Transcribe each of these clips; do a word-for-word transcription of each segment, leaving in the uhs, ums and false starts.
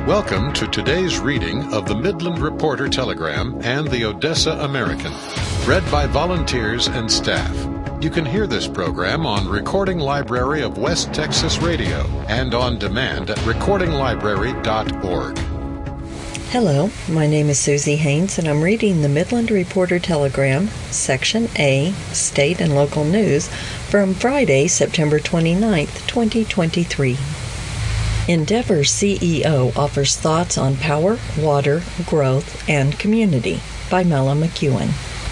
Welcome to today's reading of the Midland Reporter Telegram and the Odessa American, read by volunteers and staff. You can hear this program on Recording Library of West Texas Radio and on demand at recording library dot org. Hello, my name is Susie Haynes, and I'm reading the Midland Reporter Telegram, Section A, State and Local News, from Friday, September twenty-ninth, twenty twenty-three. Endeavor's C E O offers thoughts on power, water, growth, and community by Mela McEwen.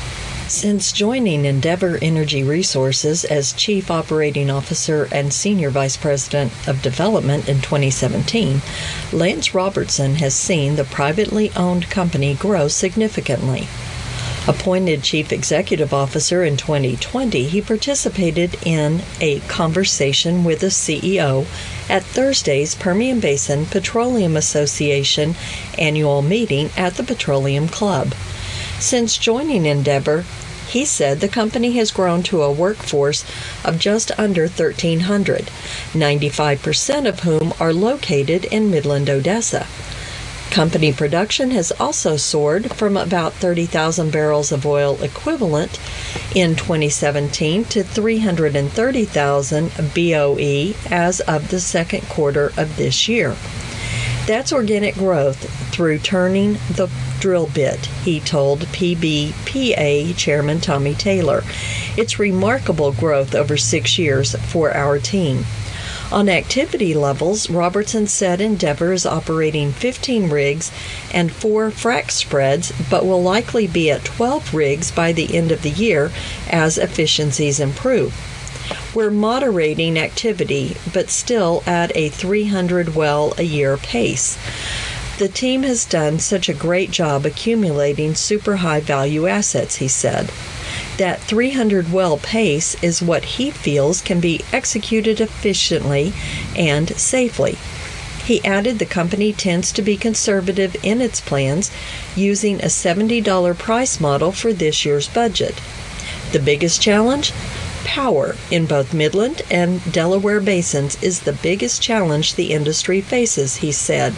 Since joining Endeavor Energy Resources as Chief Operating Officer and Senior Vice President of Development in twenty seventeen, Lance Robertson has seen the privately owned company grow significantly. Appointed Chief Executive Officer in twenty twenty, he participated in a conversation with the C E O at Thursday's Permian Basin Petroleum Association annual meeting at the Petroleum Club. Since joining Endeavor, he said the company has grown to a workforce of just under thirteen hundred, ninety-five percent of whom are located in Midland, Odessa. Company production has also soared from about thirty thousand barrels of oil equivalent in twenty seventeen to three hundred thirty thousand B O E as of the second quarter of this year. That's organic growth through turning the drill bit, he told P B P A Chairman Tommy Taylor. It's remarkable growth over six years for our team. On activity levels, Robertson said Endeavor is operating fifteen rigs and four frac spreads, but will likely be at twelve rigs by the end of the year as efficiencies improve. We're moderating activity, but still at a three hundred well a year pace. The team has done such a great job accumulating super high value assets, he said. That three hundred well pace is what he feels can be executed efficiently and safely. He added the company tends to be conservative in its plans, using a seventy dollars price model for this year's budget. The biggest challenge? Power in both Midland and Delaware basins is the biggest challenge the industry faces, he said.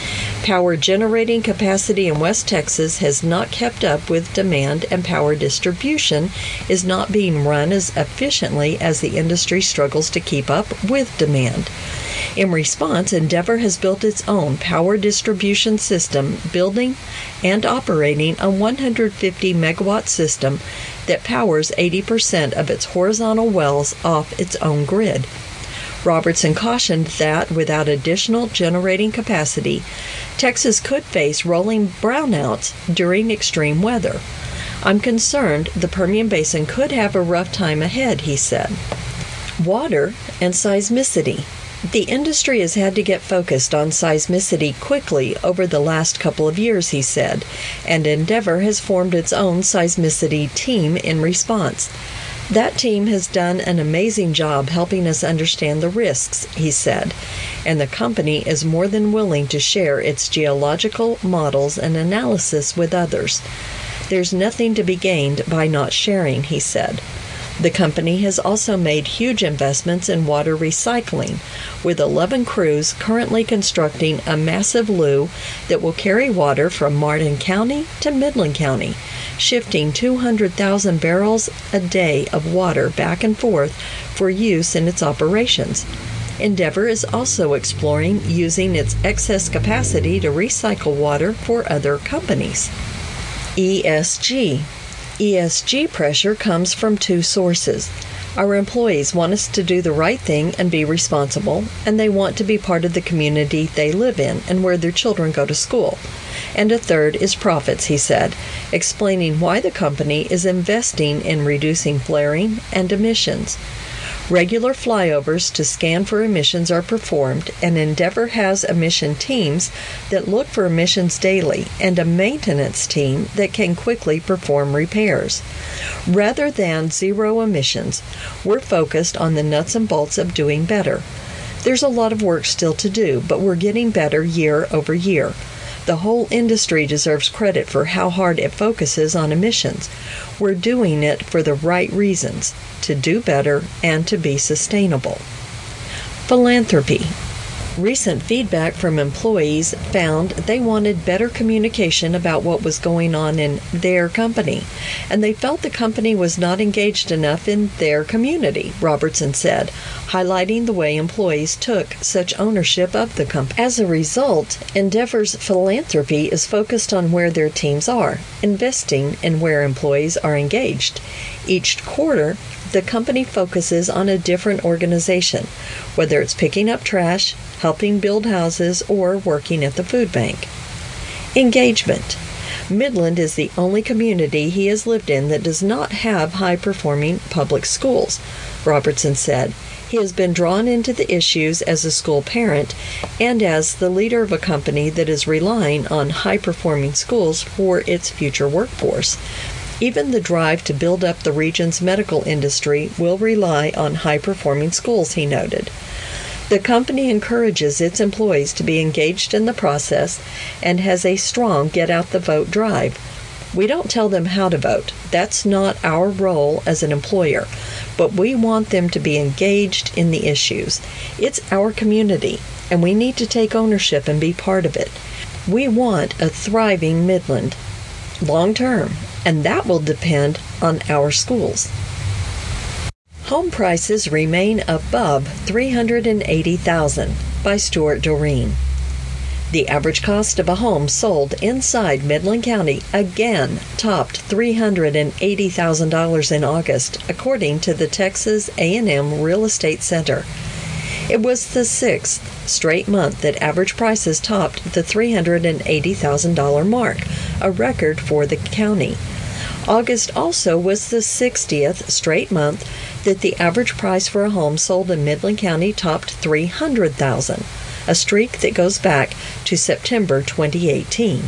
Power generating capacity in West Texas has not kept up with demand, and power distribution is not being run as efficiently as the industry struggles to keep up with demand. In response, Endeavor has built its own power distribution system, building and operating a one hundred fifty megawatt system that powers eighty percent of its horizontal wells off its own grid. Robertson cautioned that without additional generating capacity, Texas could face rolling brownouts during extreme weather. I'm concerned the Permian Basin could have a rough time ahead, he said. Water and seismicity. The industry has had to get focused on seismicity quickly over the last couple of years, he said, and Endeavor has formed its own seismicity team in response. That team has done an amazing job helping us understand the risks, he said, and the company is more than willing to share its geological models and analysis with others. There's nothing to be gained by not sharing, he said. The company has also made huge investments in water recycling, with eleven crews currently constructing a massive loop that will carry water from Martin County to Midland County, shifting two hundred thousand barrels a day of water back and forth for use in its operations. Endeavor is also exploring using its excess capacity to recycle water for other companies. E S G. E S G pressure comes from two sources. Our employees want us to do the right thing and be responsible, and they want to be part of the community they live in and where their children go to school. And a third is profits, he said, explaining why the company is investing in reducing flaring and emissions. Regular flyovers to scan for emissions are performed, and Endeavor has emission teams that look for emissions daily and a maintenance team that can quickly perform repairs. Rather than zero emissions, we're focused on the nuts and bolts of doing better. There's a lot of work still to do, but we're getting better year over year. The whole industry deserves credit for how hard it focuses on emissions. We're doing it for the right reasons, to do better and to be sustainable. Philanthropy. Recent feedback from employees found they wanted better communication about what was going on in their company, and they felt the company was not engaged enough in their community, Robertson said, highlighting the way employees took such ownership of the company. As a result, Endeavor's philanthropy is focused on where their teams are, investing in where employees are engaged. Each quarter, the company focuses on a different organization, whether it's picking up trash, helping build houses, or working at the food bank. Engagement. Midland is the only community he has lived in that does not have high-performing public schools, Robertson said. He has been drawn into the issues as a school parent and as the leader of a company that is relying on high-performing schools for its future workforce. Even the drive to build up the region's medical industry will rely on high-performing schools, he noted. The company encourages its employees to be engaged in the process and has a strong get-out-the-vote drive. We don't tell them how to vote. That's not our role as an employer, but we want them to be engaged in the issues. It's our community, and we need to take ownership and be part of it. We want a thriving Midland, long-term, and that will depend on our schools. Home prices remain above three hundred eighty thousand dollars by Stuart Doreen. The average cost of a home sold inside Midland County again topped three hundred eighty thousand dollars in August, according to the Texas A and M Real Estate Center. It was the sixth straight month that average prices topped the three hundred eighty thousand dollars mark, a record for the county. August also was the sixtieth straight month that the average price for a home sold in Midland County topped three hundred thousand dollars, a streak that goes back to September twenty eighteen.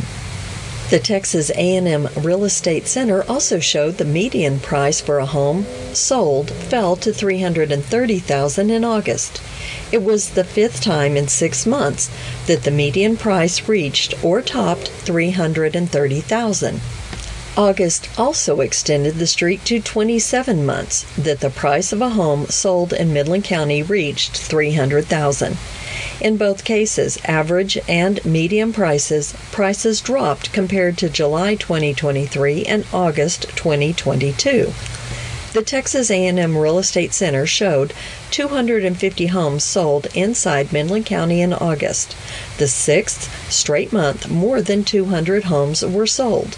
The Texas A and M Real Estate Center also showed the median price for a home sold fell to three hundred thirty thousand dollars in August. It was the fifth time in six months that the median price reached or topped three hundred thirty thousand dollars. August also extended the streak to twenty-seven months that the price of a home sold in Midland County reached three hundred thousand dollars. In both cases, average and median prices, prices dropped compared to July twenty twenty-three and August twenty twenty-two. The Texas A and M Real Estate Center showed two hundred fifty homes sold inside Midland County in August. The sixth straight month, more than two hundred homes were sold.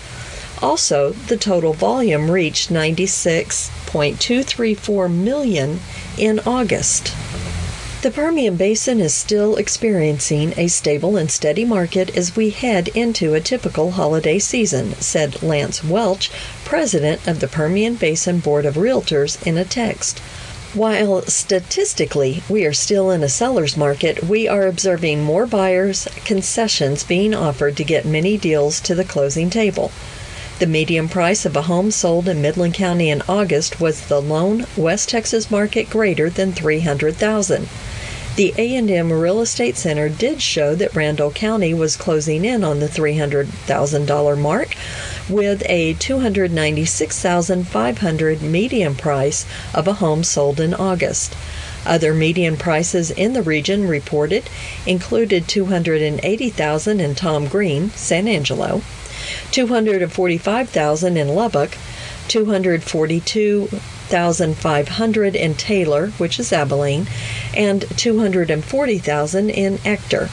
Also, the total volume reached ninety-six point two three four million in August. The Permian Basin is still experiencing a stable and steady market as we head into a typical holiday season, said Lance Welch, president of the Permian Basin Board of Realtors, in a text. While statistically we are still in a seller's market, we are observing more buyers' concessions being offered to get many deals to the closing table. The median price of a home sold in Midland County in August was the lone West Texas market greater than three hundred thousand dollars. The A and M Real Estate Center did show that Randall County was closing in on the three hundred thousand dollars mark with a two hundred ninety-six thousand five hundred dollars median price of a home sold in August. Other median prices in the region reported included two hundred eighty thousand dollars in Tom Green, San Angelo, two hundred forty-five thousand dollars in Lubbock, two hundred forty-two thousand five hundred dollars in Taylor, which is Abilene, and two hundred forty thousand dollars in Ector.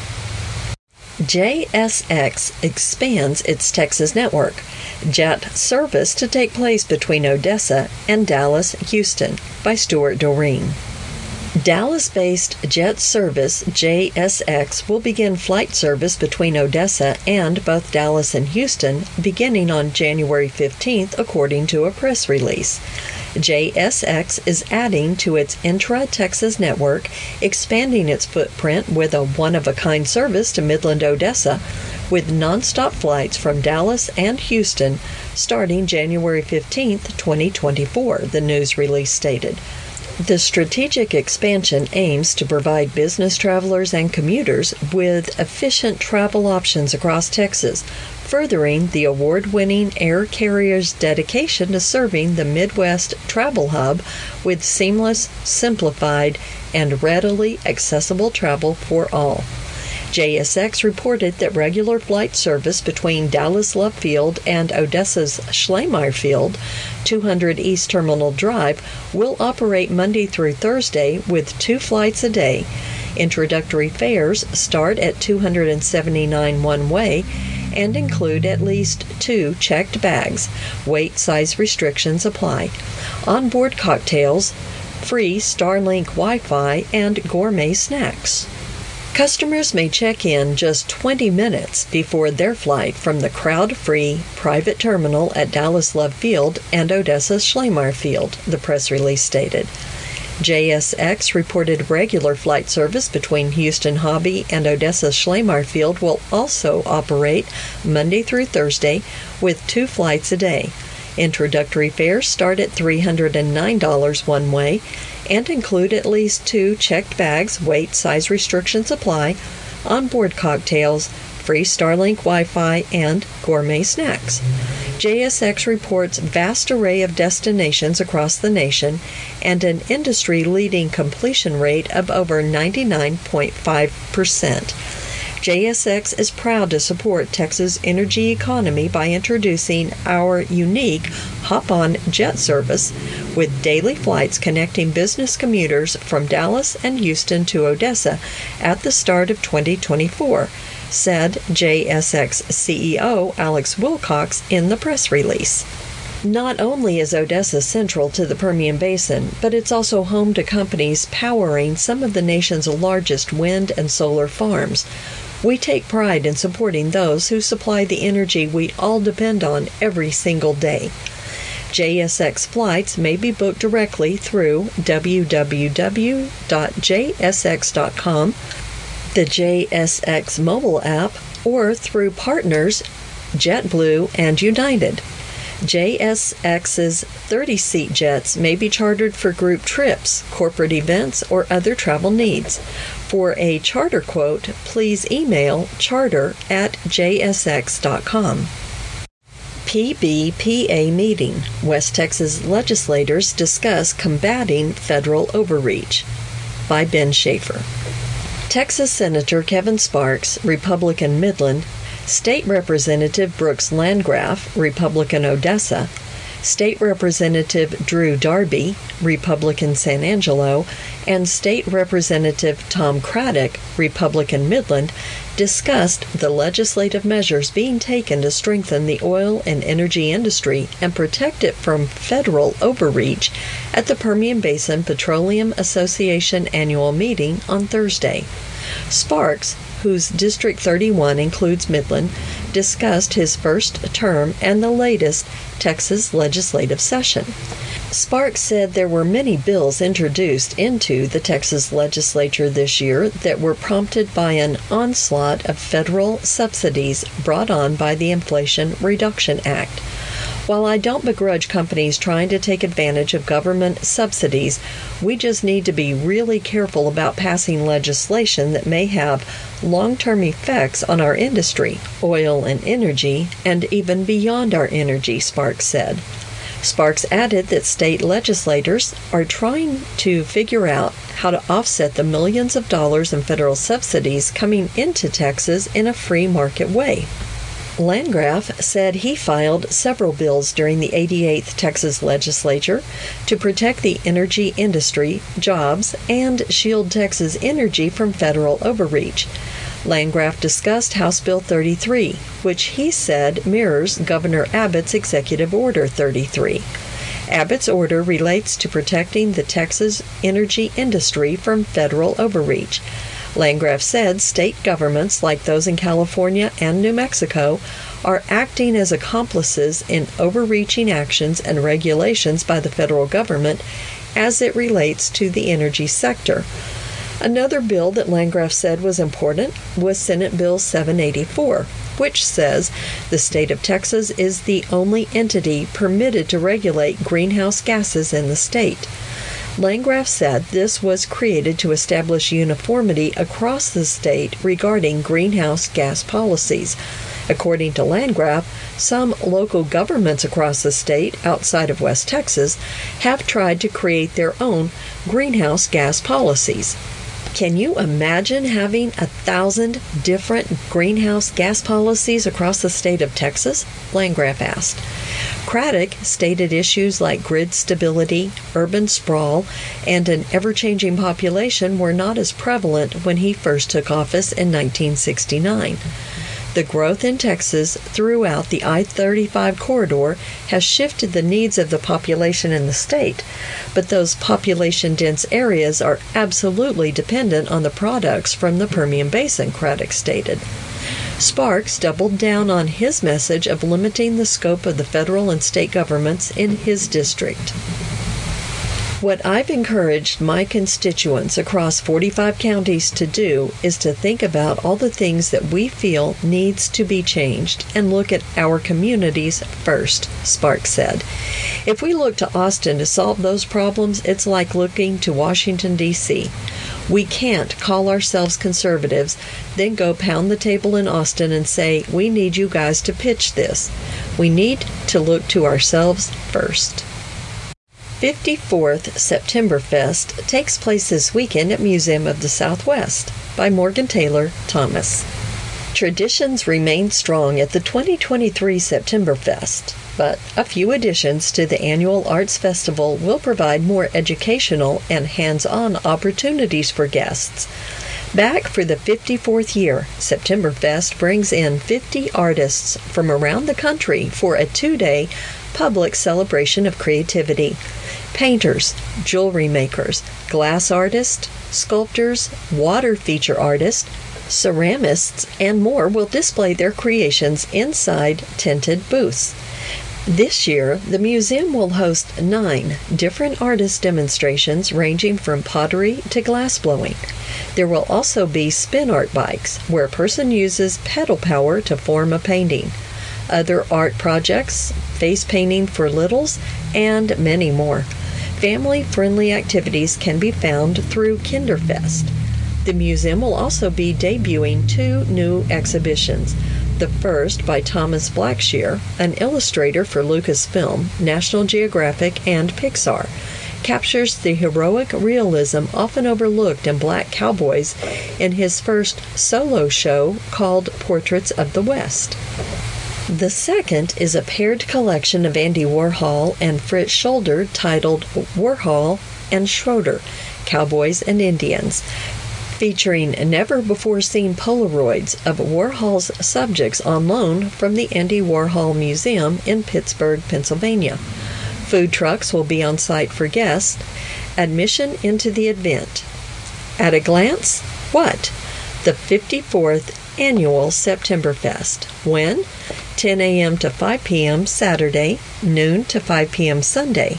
J S X expands its Texas network. Jet service to take place between Odessa and Dallas, Houston, by Stuart Doreen. Dallas-based jet service J S X will begin flight service between Odessa and both Dallas and Houston beginning on January fifteenth, according to a press release. J S X is adding to its intra-Texas network, expanding its footprint with a one-of-a-kind service to Midland, Odessa, with nonstop flights from Dallas and Houston starting January fifteenth, twenty twenty-four, the news release stated. The strategic expansion aims to provide business travelers and commuters with efficient travel options across Texas, furthering the award-winning air carrier's dedication to serving the Midwest travel hub with seamless, simplified, and readily accessible travel for all. J S X reported that regular flight service between Dallas Love Field and Odessa's Schleiermacher Field, two hundred East Terminal Drive, will operate Monday through Thursday with two flights a day. Introductory fares start at two hundred seventy-nine dollars one-way and include at least two checked bags. Weight size restrictions apply. Onboard cocktails, free Starlink Wi-Fi, and gourmet snacks. Customers may check in just twenty minutes before their flight from the crowd-free private terminal at Dallas Love Field and Odessa Schleiermacher Field, the press release stated. J S X reported regular flight service between Houston Hobby and Odessa Schleiermacher Field will also operate Monday through Thursday with two flights a day. Introductory fares start at three hundred nine dollars one-way and include at least two checked bags. Weight size restrictions apply. Onboard cocktails, free Starlink Wi-Fi, and gourmet snacks. J S X reports vast array of destinations across the nation and an industry-leading completion rate of over ninety-nine point five percent. J S X is proud to support Texas' energy economy by introducing our unique Hop-On Jet service with daily flights connecting business commuters from Dallas and Houston to Odessa at the start of twenty twenty-four, said J S X C E O Alex Wilcox in the press release. Not only is Odessa central to the Permian Basin, but it's also home to companies powering some of the nation's largest wind and solar farms. We take pride in supporting those who supply the energy we all depend on every single day. J S X flights may be booked directly through w w w dot j s x dot com, the J S X mobile app, or through partners JetBlue and United. J S X's thirty-seat jets may be chartered for group trips, corporate events, or other travel needs. For a charter quote, please email charter at j s x dot com. P B P A meeting. West Texas legislators discuss combating federal overreach. By Ben Schaefer. Texas Senator Kevin Sparks, Republican Midland, State Representative Brooks Landgraf, Republican Odessa, State Representative Drew Darby, Republican San Angelo, and State Representative Tom Craddock, Republican Midland, discussed the legislative measures being taken to strengthen the oil and energy industry and protect it from federal overreach at the Permian Basin Petroleum Association annual meeting on Thursday. Sparks, whose District thirty-one includes Midland, discussed his first term and the latest Texas legislative session. Sparks said there were many bills introduced into the Texas legislature this year that were prompted by an onslaught of federal subsidies brought on by the Inflation Reduction Act. While I don't begrudge companies trying to take advantage of government subsidies, we just need to be really careful about passing legislation that may have long-term effects on our industry, oil and energy, and even beyond our energy, Sparks said. Sparks added that state legislators are trying to figure out how to offset the millions of dollars in federal subsidies coming into Texas in a free market way. Landgraf said he filed several bills during the eighty-eighth Texas legislature to protect the energy industry, jobs, and shield Texas energy from federal overreach. Landgraf discussed House Bill thirty-three, which he said mirrors Governor Abbott's Executive Order thirty-three. Abbott's order relates to protecting the Texas energy industry from federal overreach. Landgraf said state governments like those in California and New Mexico are acting as accomplices in overreaching actions and regulations by the federal government as it relates to the energy sector. Another bill that Landgraf said was important was Senate Bill seven eighty-four, which says the state of Texas is the only entity permitted to regulate greenhouse gases in the state. Landgraf said this was created to establish uniformity across the state regarding greenhouse gas policies. According to Landgraf, some local governments across the state outside of West Texas have tried to create their own greenhouse gas policies. Can you imagine having a thousand different greenhouse gas policies across the state of Texas? Landgraf asked. Craddock stated issues like grid stability, urban sprawl, and an ever-changing population were not as prevalent when he first took office in nineteen sixty-nine. The growth in Texas throughout the I thirty-five corridor has shifted the needs of the population in the state, but those population-dense areas are absolutely dependent on the products from the Permian Basin, Craddock stated. Sparks doubled down on his message of limiting the scope of the federal and state governments in his district. What I've encouraged my constituents across forty-five counties to do is to think about all the things that we feel needs to be changed and look at our communities first, Sparks said. If we look to Austin to solve those problems, it's like looking to Washington, D C We can't call ourselves conservatives, then go pound the table in Austin and say, we need you guys to pitch this. We need to look to ourselves first. fifty-fourth Septemberfest takes place this weekend at Museum of the Southwest by Morgan Taylor Thomas. Traditions remain strong at the twenty twenty-three Septemberfest, but a few additions to the annual Arts Festival will provide more educational and hands-on opportunities for guests. Back for the fifty-fourth year, Septemberfest brings in fifty artists from around the country for a two-day public celebration of creativity. Painters, jewelry makers, glass artists, sculptors, water feature artists, ceramists, and more will display their creations inside tinted booths. This year, the museum will host nine different artist demonstrations ranging from pottery to glass blowing. There will also be spin art bikes, where a person uses pedal power to form a painting, other art projects, face painting for littles, and many more. Family-friendly activities can be found through Kinderfest. The museum will also be debuting two new exhibitions. The first, by Thomas Blackshear, an illustrator for Lucasfilm, National Geographic, and Pixar, captures the heroic realism often overlooked in black cowboys in his first solo show called Portraits of the West. The second is a paired collection of Andy Warhol and Fritz Scholder titled Warhol and Schroeder, Cowboys and Indians, featuring never-before-seen Polaroids of Warhol's subjects on loan from the Andy Warhol Museum in Pittsburgh, Pennsylvania. Food trucks will be on site for guests. Admission into the event. At a glance, what? The fifty-fourth Annual Septemberfest. When? ten a.m. to five p.m. Saturday, noon to five p.m. Sunday.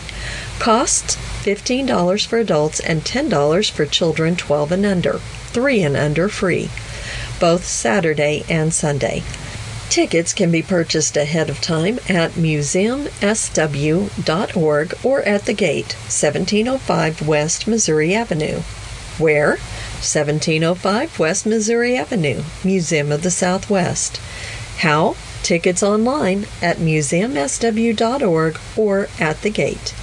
Costs fifteen dollars for adults and ten dollars for children twelve and under. three and under free. Both Saturday and Sunday. Tickets can be purchased ahead of time at museum s w dot org or at the gate, seventeen oh five West Missouri Avenue. Where? seventeen oh five West Missouri Avenue, Museum of the Southwest. How? Tickets online at museum s w dot org or at the gate.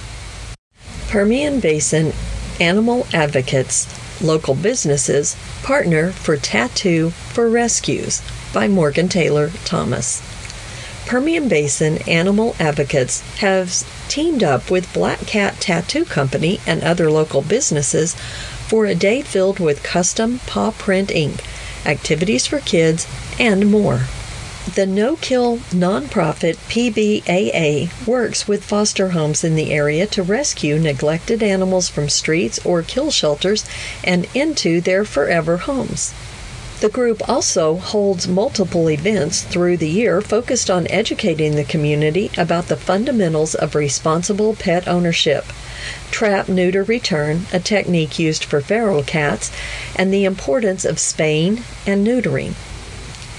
Permian Basin Animal Advocates, Local Businesses, Partner for Tattoo for Rescues by Morgan Taylor Thomas. Permian Basin Animal Advocates have teamed up with Black Cat Tattoo Company and other local businesses for a day filled with custom paw print ink, activities for kids, and more. The no-kill nonprofit P B A A works with foster homes in the area to rescue neglected animals from streets or kill shelters and into their forever homes. The group also holds multiple events through the year focused on educating the community about the fundamentals of responsible pet ownership, trap, neuter, return, a technique used for feral cats, and the importance of spaying and neutering.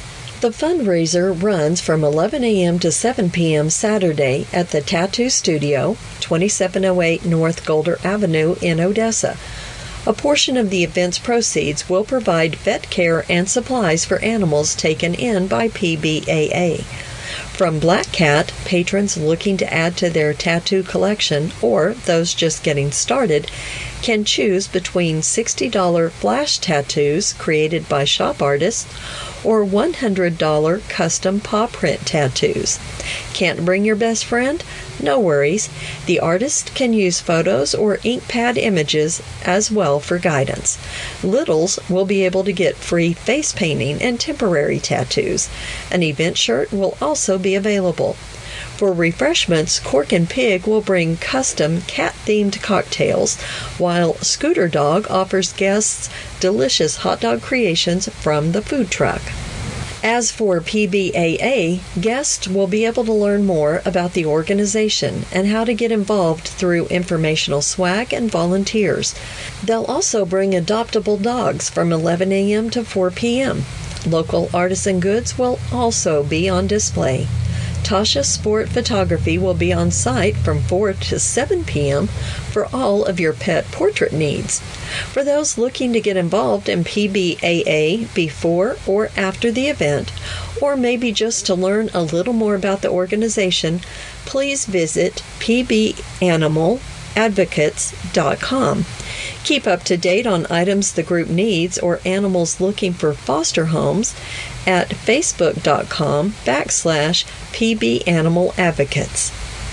The fundraiser runs from eleven a.m. to seven p.m. Saturday at the Tattoo Studio, twenty-seven oh eight North Golder Avenue in Odessa. A portion of the event's proceeds will provide vet care and supplies for animals taken in by P B A A. From Black Cat, patrons looking to add to their tattoo collection or those just getting started can choose between sixty dollars flash tattoos created by shop artists or one hundred dollars custom paw print tattoos. Can't bring your best friend? No worries. The artist can use photos or ink pad images as well for guidance. Littles will be able to get free face painting and temporary tattoos. An event shirt will also be available. For refreshments, Cork and Pig will bring custom cat-themed cocktails, while Scooter Dog offers guests delicious hot dog creations from the food truck. As for P B A A, guests will be able to learn more about the organization and how to get involved through informational swag and volunteers. They'll also bring adoptable dogs from eleven a.m. to four p.m. Local artisan goods will also be on display. Tasha Sport Photography will be on site from four to seven p.m. for all of your pet portrait needs. For those looking to get involved in P B A A before or after the event, or maybe just to learn a little more about the organization, please visit p b animal advocates dot com. Keep up to date on items the group needs or animals looking for foster homes at facebook.com backslash pbanimaladvocates.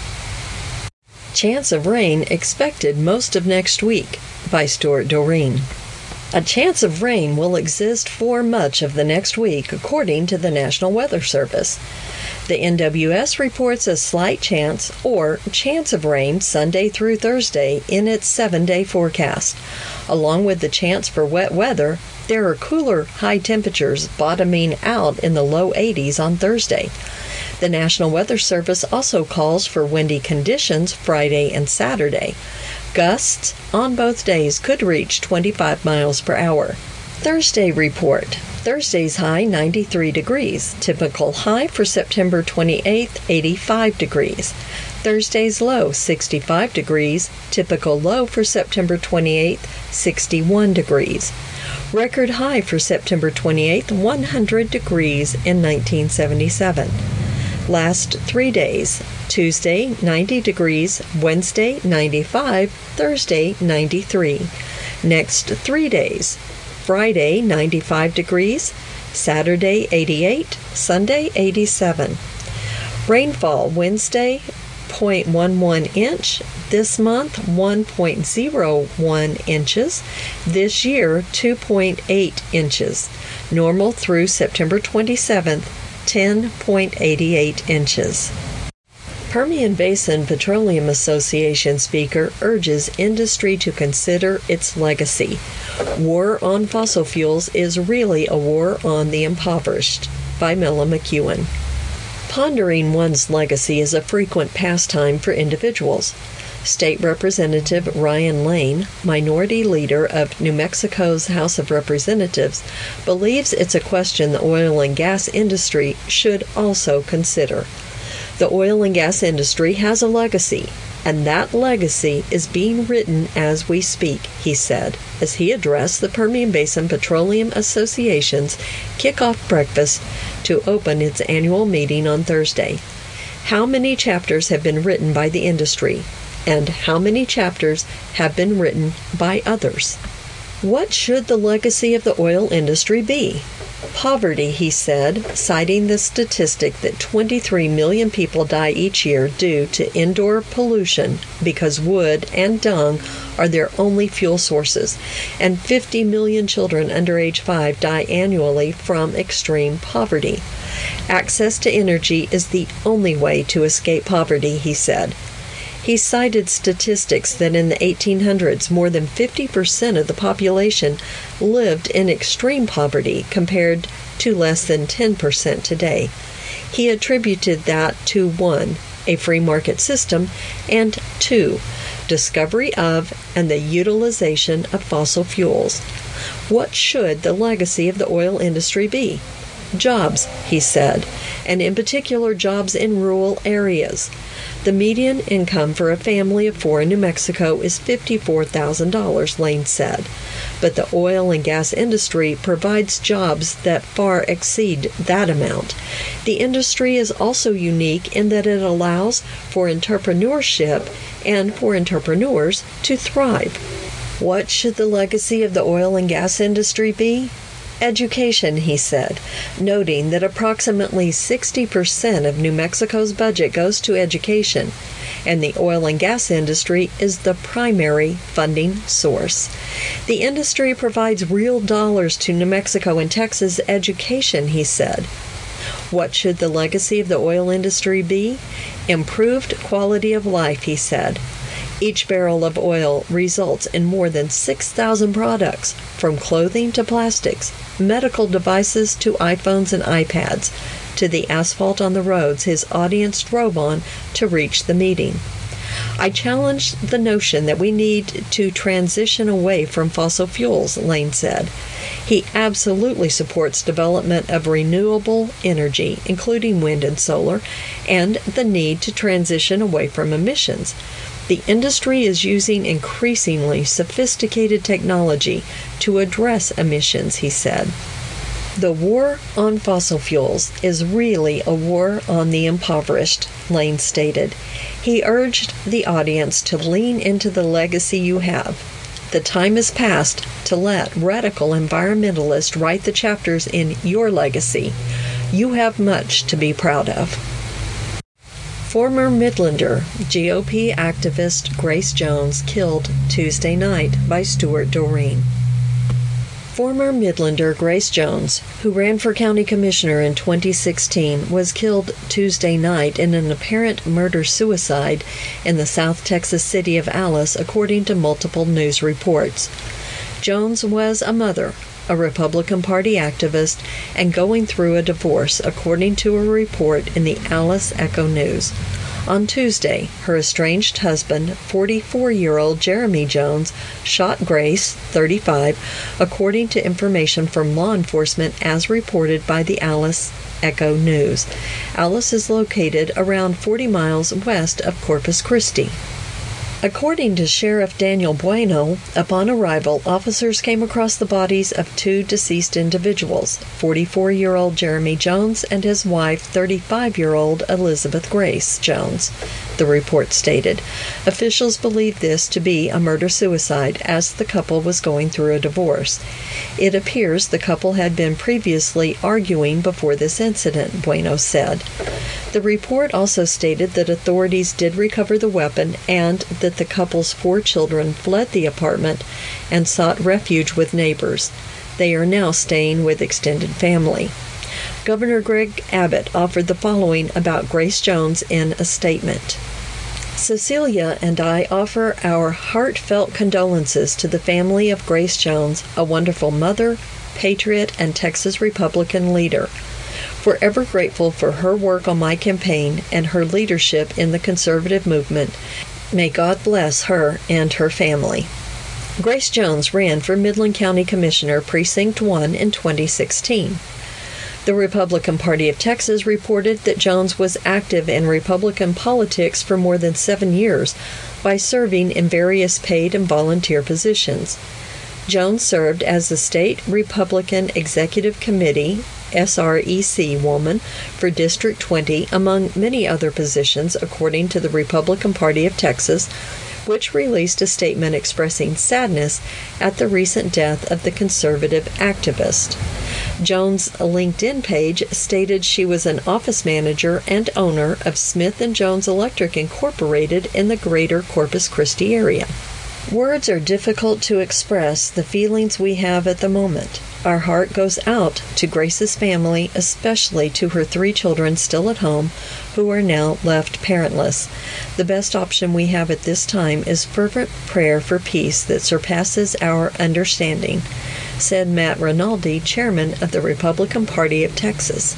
Chance of rain expected most of next week by Stuart Doreen. A chance of rain will exist for much of the next week, according to the National Weather Service. The N W S reports a slight chance or chance of rain Sunday through Thursday in its seven-day forecast. Along with the chance for wet weather, there are cooler high temperatures bottoming out in the low eighties on Thursday. The National Weather Service also calls for windy conditions Friday and Saturday. Gusts on both days could reach twenty-five miles per hour. Thursday report. Thursday's high ninety-three degrees. Typical high for September twenty-eighth, eighty-five degrees. Thursday's low sixty-five degrees. Typical low for September twenty-eighth, sixty-one degrees. Record high for September twenty-eighth, one hundred degrees in nineteen seventy-seven. Last three days. Tuesday, ninety degrees. Wednesday, ninety-five. Thursday, ninety-three. Next three days. Friday, ninety-five degrees. Saturday, eighty-eight. Sunday, eighty-seven. Rainfall Wednesday, zero point one one inch. This month, one point zero one inches. This year, two point eight inches. Normal through September twenty-seventh, ten point eight eight inches. Permian Basin Petroleum Association speaker urges industry to consider its legacy. War on fossil fuels is really a war on the impoverished, by Milla McEwen. Pondering one's legacy is a frequent pastime for individuals. State Representative Ryan Lane, minority leader of New Mexico's House of Representatives, believes it's a question the oil and gas industry should also consider. The oil and gas industry has a legacy, and that legacy is being written as we speak, he said, as he addressed the Permian Basin Petroleum Association's kickoff breakfast to open its annual meeting on Thursday. How many chapters have been written by the industry, and how many chapters have been written by others? What should the legacy of the oil industry be? Poverty, he said, citing the statistic that twenty-three million people die each year due to indoor pollution because wood and dung are their only fuel sources, and fifty million children under age five die annually from extreme poverty. Access to energy is the only way to escape poverty, he said. He cited statistics that in the eighteen hundreds, more than fifty percent of the population lived in extreme poverty compared to less than ten percent today. He attributed that to one, a free market system, and two, discovery of and the utilization of fossil fuels. What should the legacy of the oil industry be? Jobs, he said, and in particular jobs in rural areas. The median income for a family of four in New Mexico is fifty-four thousand dollars, Lane said. But the oil and gas industry provides jobs that far exceed that amount. The industry is also unique in that it allows for entrepreneurship and for entrepreneurs to thrive. What should the legacy of the oil and gas industry be? Education, he said, noting that approximately sixty percent of New Mexico's budget goes to education, and the oil and gas industry is the primary funding source. The industry provides real dollars to New Mexico and Texas education, he said. What should the legacy of the oil industry be? Improved quality of life, he said. Each barrel of oil results in more than six thousand products, from clothing to plastics, medical devices to iPhones and iPads, to the asphalt on the roads his audience drove on to reach the meeting. I challenge the notion that we need to transition away from fossil fuels, Lane said. He absolutely supports development of renewable energy, including wind and solar, and the need to transition away from emissions. The industry is using increasingly sophisticated technology to address emissions, he said. The war on fossil fuels is really a war on the impoverished, Lane stated. He urged the audience to lean into the legacy you have. The time is past to let radical environmentalists write the chapters in your legacy. You have much to be proud of. Former Midlander G O P activist Grace Jones killed Tuesday night by Stuart Doreen. Former Midlander Grace Jones, who ran for county commissioner in twenty sixteen, was killed Tuesday night in an apparent murder-suicide in the South Texas city of Alice, according to multiple news reports. Jones was a mother, a Republican Party activist, and going through a divorce, according to a report in the Alice Echo News. On Tuesday, her estranged husband, forty-four-year-old Jeremy Jones, shot Grace, thirty-five, according to information from law enforcement as reported by the Alice Echo News. Alice is located around forty miles west of Corpus Christi. According to Sheriff Daniel Bueno, upon arrival, officers came across the bodies of two deceased individuals, forty-four-year-old Jeremy Jones and his wife, thirty-five-year-old Elizabeth Grace Jones, the report stated. Officials believe this to be a murder-suicide, as the couple was going through a divorce. It appears the couple had been previously arguing before this incident, Bueno said. The report also stated that authorities did recover the weapon and that the couple's four children fled the apartment and sought refuge with neighbors. They are now staying with extended family. Governor Greg Abbott offered the following about Grace Jones in a statement. Cecilia and I offer our heartfelt condolences to the family of Grace Jones, a wonderful mother, patriot, and Texas Republican leader. Forever grateful for her work on my campaign and her leadership in the conservative movement. May God bless her and her family. Grace Jones ran for Midland County Commissioner, Precinct one in twenty sixteen. The Republican Party of Texas reported that Jones was active in Republican politics for more than seven years by serving in various paid and volunteer positions. Jones served as the State Republican Executive Committee S R E C woman for District twenty, among many other positions, according to the Republican Party of Texas, which released a statement expressing sadness at the recent death of the conservative activist. Jones' LinkedIn page stated she was an office manager and owner of Smith and Jones Electric Incorporated in the greater Corpus Christi area. Words are difficult to express the feelings we have at the moment. Our heart goes out to Grace's family, especially to her three children still at home, who are now left parentless. The best option we have at this time is fervent prayer for peace that surpasses our understanding, said Matt Rinaldi, chairman of the Republican Party of Texas.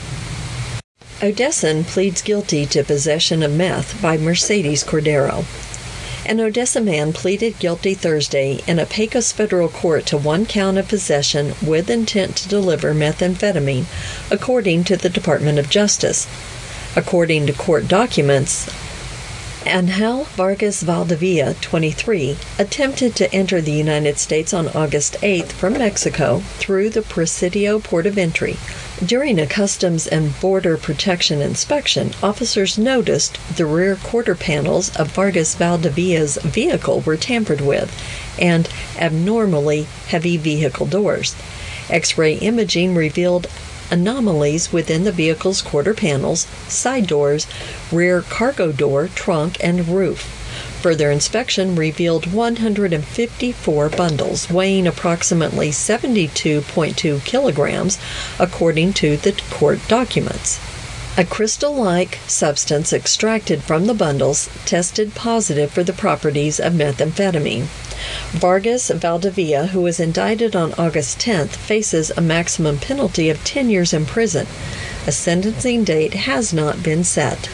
Odessan pleads guilty to possession of meth by Mercedes Cordero. An Odessa man pleaded guilty Thursday in a Pecos federal court to one count of possession with intent to deliver methamphetamine, according to the Department of Justice. According to court documents, Angel Vargas Valdivia, twenty-three, attempted to enter the United States on August eighth from Mexico through the Presidio port of entry. During a Customs and Border Protection inspection, officers noticed the rear quarter panels of Vargas Valdivia's vehicle were tampered with and abnormally heavy vehicle doors. X-ray imaging revealed anomalies within the vehicle's quarter panels, side doors, rear cargo door, trunk, and roof. Further inspection revealed one hundred fifty-four bundles weighing approximately seventy-two point two kilograms, according to the court documents. A crystal-like substance extracted from the bundles tested positive for the properties of methamphetamine. Vargas Valdivia, who was indicted on August tenth, faces a maximum penalty of ten years in prison. A sentencing date has not been set.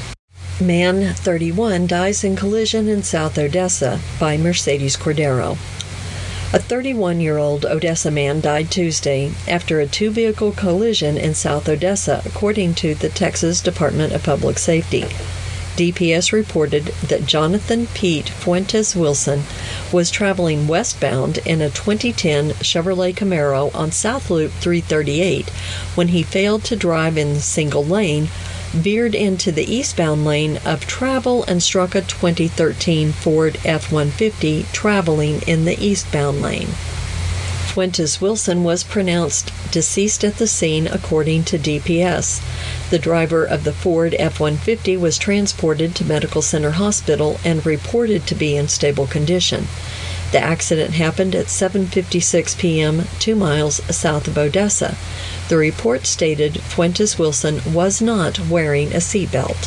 Man thirty-one dies in collision in South Odessa by Mercedes Cordero. A thirty-one-year-old Odessa man died Tuesday after a two-vehicle collision in South Odessa, according to the Texas Department of Public Safety. D P S reported that Jonathan Pete Fuentes Wilson was traveling westbound in a twenty ten Chevrolet Camaro on South Loop three thirty-eight when he failed to drive in the single lane, veered into the eastbound lane of travel, and struck a twenty thirteen Ford F one fifty traveling in the eastbound lane. Fuentes Wilson was pronounced deceased at the scene, according to D P S. The driver of the Ford F one fifty was transported to Medical Center Hospital and reported to be in stable condition. The accident happened at seven fifty-six p.m., two miles south of Odessa. The report stated Fuentes Wilson was not wearing a seatbelt.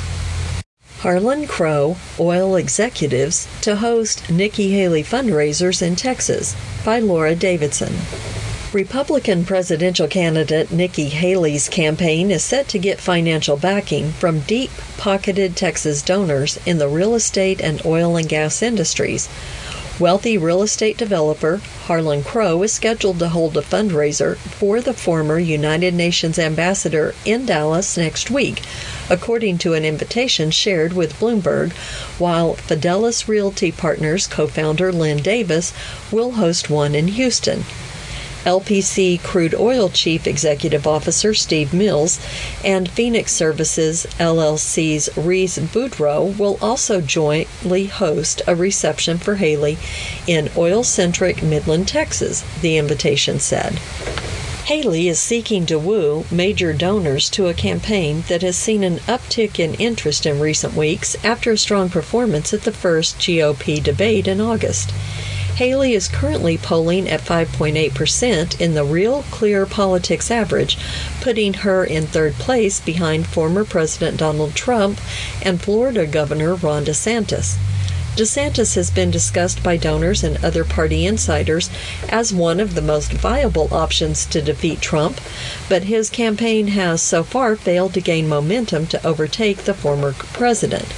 Harlan Crow, oil executives, to host Nikki Haley fundraisers in Texas, by Laura Davidson. Republican presidential candidate Nikki Haley's campaign is set to get financial backing from deep-pocketed Texas donors in the real estate and oil and gas industries. Wealthy real estate developer Harlan Crow is scheduled to hold a fundraiser for the former United Nations ambassador in Dallas next week, according to an invitation shared with Bloomberg, while Fidelis Realty Partners co-founder Lynn Davis will host one in Houston. L P C Crude Oil Chief Executive Officer Steve Mills and Phoenix Services L L C's Reese Boudreaux will also jointly host a reception for Haley in oil-centric Midland, Texas, the invitation said. Haley is seeking to woo major donors to a campaign that has seen an uptick in interest in recent weeks after a strong performance at the first G O P debate in August. Haley is currently polling at five point eight percent in the Real Clear Politics average, putting her in third place behind former President Donald Trump and Florida Governor Ron DeSantis. DeSantis has been discussed by donors and other party insiders as one of the most viable options to defeat Trump, but his campaign has so far failed to gain momentum to overtake the former president.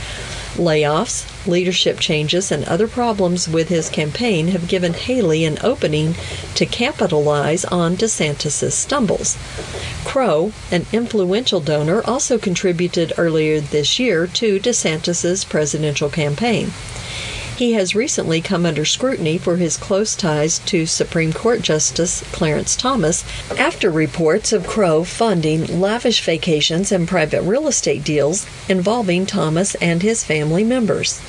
Layoffs, leadership changes, and other problems with his campaign have given Haley an opening to capitalize on DeSantis' stumbles. Crow, an influential donor, also contributed earlier this year to DeSantis' presidential campaign. He has recently come under scrutiny for his close ties to Supreme Court Justice Clarence Thomas after reports of Crow funding lavish vacations and private real estate deals involving Thomas and his family members.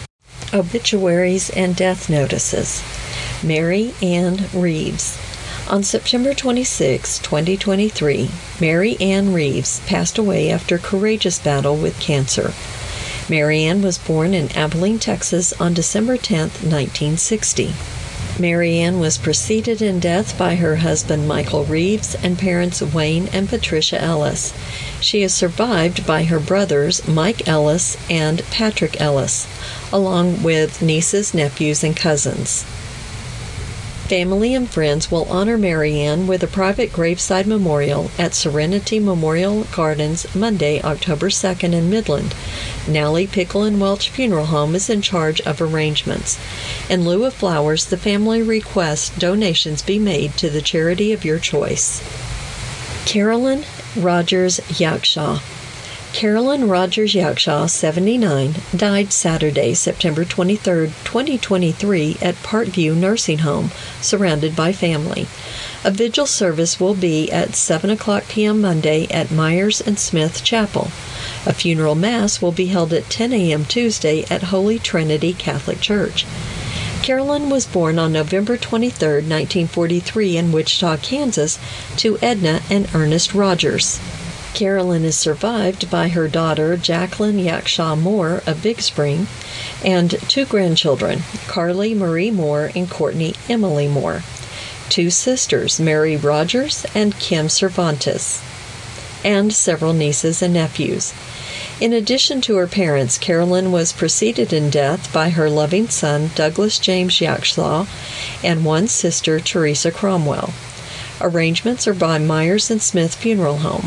Obituaries and death notices. Mary Ann Reeves. On September twenty-sixth, twenty twenty-three, Mary Ann Reeves passed away after a courageous battle with cancer. Mary Ann was born in Abilene, Texas on December tenth, nineteen sixty. Mary Ann was preceded in death by her husband Michael Reeves and parents Wayne and Patricia Ellis. She is survived by her brothers Mike Ellis and Patrick Ellis, along with nieces, nephews, and cousins. Family and friends will honor Mary Ann with a private graveside memorial at Serenity Memorial Gardens Monday, October second in Midland. Nally Pickle and Welch Funeral Home is in charge of arrangements. In lieu of flowers, the family requests donations be made to the charity of your choice. Carolyn Rogers Yakshaw. Carolyn Rogers Yakshaw, seventy-nine, died Saturday, September twenty-third, twenty twenty-three, at Parkview Nursing Home, surrounded by family. A vigil service will be at seven o'clock p.m. Monday at Myers and Smith Chapel. A funeral mass will be held at ten a.m. Tuesday at Holy Trinity Catholic Church. Carolyn was born on November twenty-third, nineteen forty-three, in Wichita, Kansas, to Edna and Ernest Rogers. Carolyn is survived by her daughter, Jacqueline Yakshaw Moore of Big Spring, and two grandchildren, Carly Marie Moore and Courtney Emily Moore, two sisters, Mary Rogers and Kim Cervantes, and several nieces and nephews. In addition to her parents, Carolyn was preceded in death by her loving son, Douglas James Yakshaw, and one sister, Teresa Cromwell. Arrangements are by Myers and Smith Funeral Home.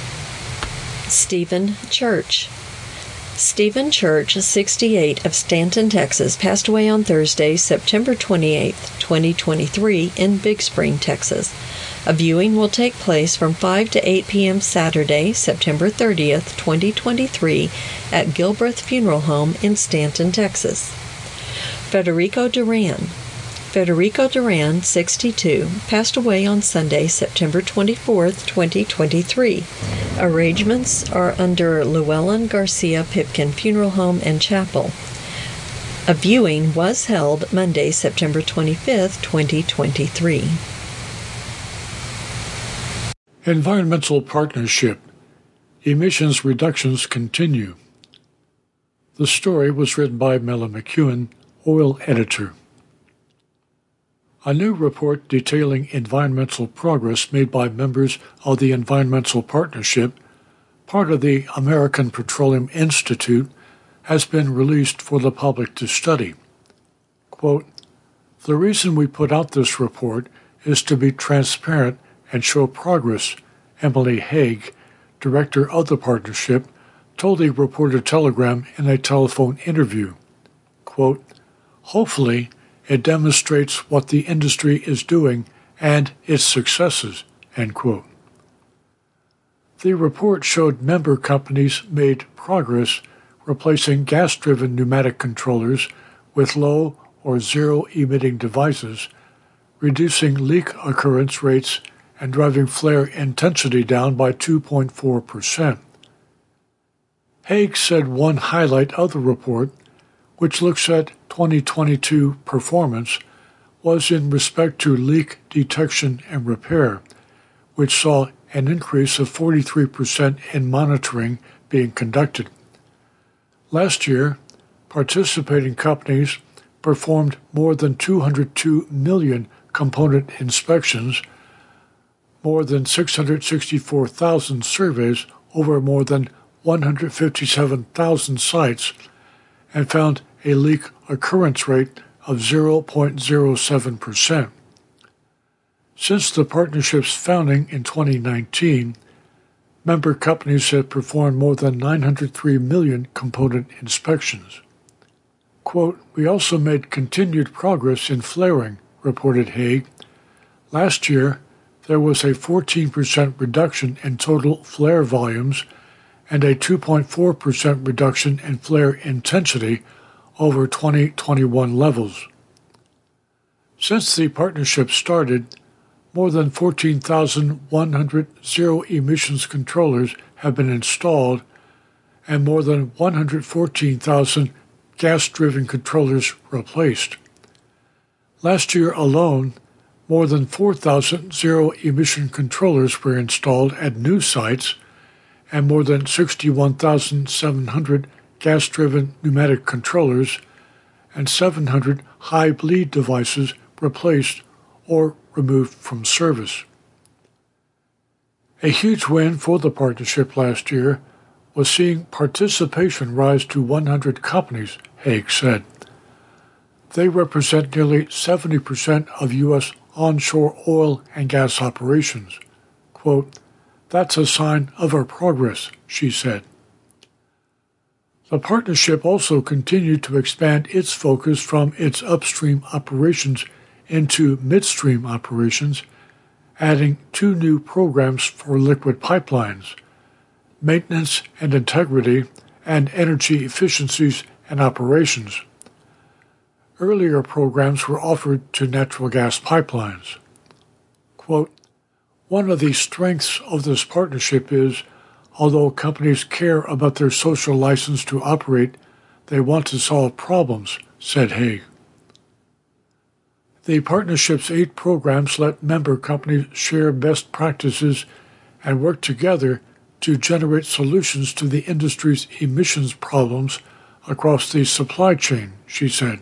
Stephen Church. Stephen Church, sixty-eight, of Stanton, Texas, passed away on Thursday, September twenty-eighth, twenty twenty-three, in Big Spring, Texas. A viewing will take place from five to eight p.m. Saturday, September thirtieth, twenty twenty-three, at Gilbreth Funeral Home in Stanton, Texas. Federico Duran. Federico Duran, sixty-two, passed away on Sunday, September twenty-fourth, twenty twenty-three. Arrangements are under Llewellyn Garcia Pipkin Funeral Home and Chapel. A viewing was held Monday, September twenty-fifth, twenty twenty-three. Environmental Partnership. Emissions reductions continue. The story was written by Mela McEwen, oil editor. A new report detailing environmental progress made by members of the Environmental Partnership, part of the American Petroleum Institute, has been released for the public to study. Quote, "The reason we put out this report is to be transparent and show progress," Emily Haig, director of the partnership, told the Reporter Telegram in a telephone interview. Quote, "Hopefully, it demonstrates what the industry is doing and its successes," end quote. The report showed member companies made progress replacing gas-driven pneumatic controllers with low or zero-emitting devices, reducing leak occurrence rates and driving flare intensity down by two point four percent. Haig said one highlight of the report, which looks at twenty twenty-two performance, was in respect to leak detection and repair, which saw an increase of forty-three percent in monitoring being conducted. Last year, participating companies performed more than two hundred two million component inspections, more than six hundred sixty-four thousand surveys over more than one hundred fifty-seven thousand sites, and found a leak occurrence rate of zero point zero seven percent. Since the partnership's founding in twenty nineteen, member companies have performed more than nine hundred three million component inspections. Quote, "We also made continued progress in flaring," reported Haig. Last year, there was a fourteen percent reduction in total flare volumes and a two point four percent reduction in flare intensity over twenty twenty-one levels. Since the partnership started, more than fourteen thousand one hundred zero-emissions controllers have been installed and more than one hundred fourteen thousand gas-driven controllers replaced. Last year alone, more than four thousand zero-emission controllers were installed at new sites and more than sixty-one thousand seven hundred gas-driven pneumatic controllers and seven hundred high-bleed devices replaced or removed from service. A huge win for the partnership last year was seeing participation rise to one hundred companies, Haig said. They represent nearly seventy percent of U S onshore oil and gas operations. Quote, "That's a sign of our progress," she said. The partnership also continued to expand its focus from its upstream operations into midstream operations, adding two new programs for liquid pipelines, maintenance and integrity, and energy efficiencies and operations. Earlier programs were offered to natural gas pipelines. Quote, "One of the strengths of this partnership is, although companies care about their social license to operate, they want to solve problems," said Haig. The partnership's eight programs let member companies share best practices and work together to generate solutions to the industry's emissions problems across the supply chain, she said.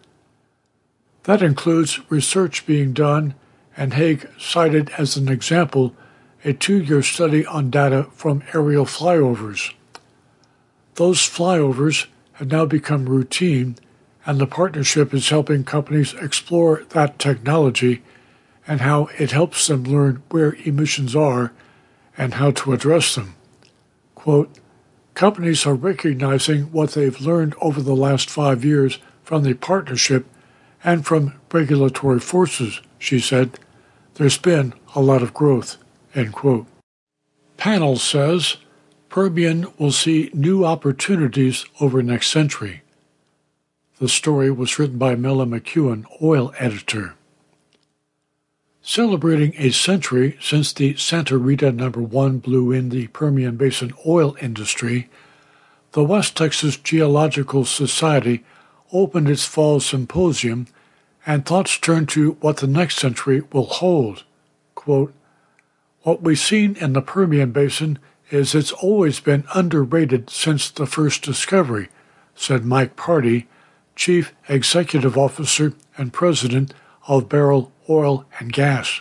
That includes research being done, and Haig cited as an example a two-year study on data from aerial flyovers. Those flyovers have now become routine, and the partnership is helping companies explore that technology and how it helps them learn where emissions are and how to address them. Quote, "Companies are recognizing what they've learned over the last five years from the partnership and from regulatory forces," she said. "There's been a lot of growth." End quote. Panel says Permian will see new opportunities over next century. The story was written by Mela McEwen, oil editor. Celebrating a century since the Santa Rita number one blew in the Permian Basin oil industry, the West Texas Geological Society opened its fall symposium, and thoughts turned to what the next century will hold. Quote, "What we've seen in the Permian Basin is it's always been underrated since the first discovery," said Mike Pardee, Chief Executive Officer and President of Beryl Oil and Gas.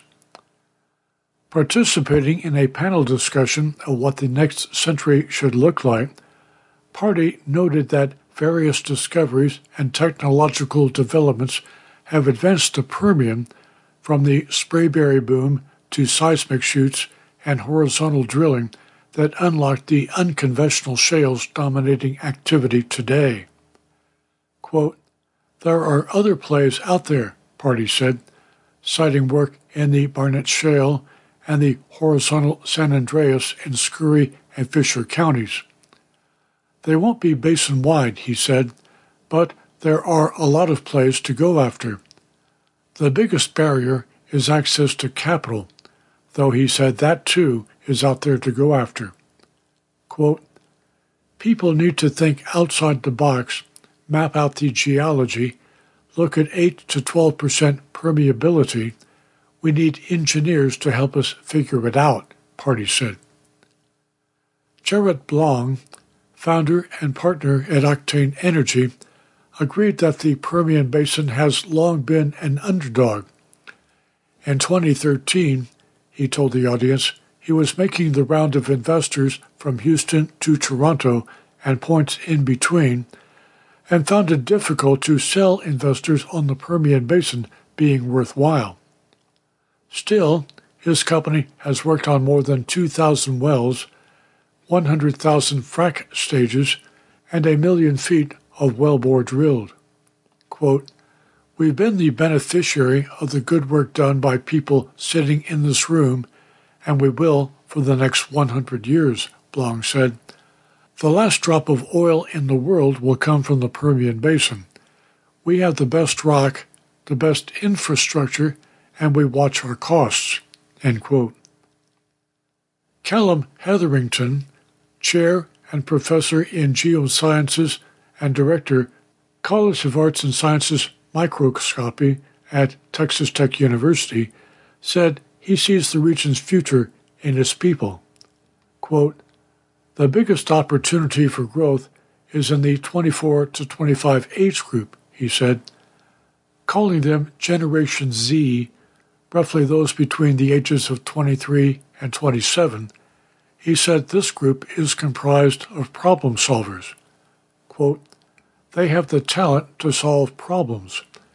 Participating in a panel discussion of what the next century should look like, Pardee noted that various discoveries and technological developments have advanced the Permian from the Sprayberry boom to seismic shoots and horizontal drilling that unlocked the unconventional shales dominating activity today. Quote, "There are other plays out there," Pardee said, citing work in the Barnett Shale and the horizontal San Andreas in Scurry and Fisher counties. "They won't be basin-wide," he said, "but there are a lot of plays to go after. The biggest barrier is access to capital, though he said that too is out there to go after." Quote, "People need to think outside the box, map out the geology, look at eight to twelve percent permeability. We need engineers to help us figure it out," Pardee said. Jared Blong, founder and partner at Octane Energy, agreed that the Permian Basin has long been an underdog. In twenty thirteen, he told the audience, he was making the round of investors from Houston to Toronto and points in between, and found it difficult to sell investors on the Permian Basin being worthwhile. Still, his company has worked on more than two thousand wells, one hundred thousand frac stages, and a million feet of wellbore drilled. Quote, "We've been the beneficiary of the good work done by people sitting in this room, and we will for the next one hundred years, Blong said. "The last drop of oil in the world will come from the Permian Basin. We have the best rock, the best infrastructure, and we watch our costs." End quote. Callum Hetherington, chair and professor in geosciences and director, College of Arts and Sciences Microscopy at Texas Tech University, said he sees the region's future in its people. Quote, "The biggest opportunity for growth is in the twenty-four to twenty-five age group," he said, calling them Generation Z, roughly those between the ages of twenty-three and twenty-seven. He said this group is comprised of problem solvers. Quote, "They have the talent to solve problems.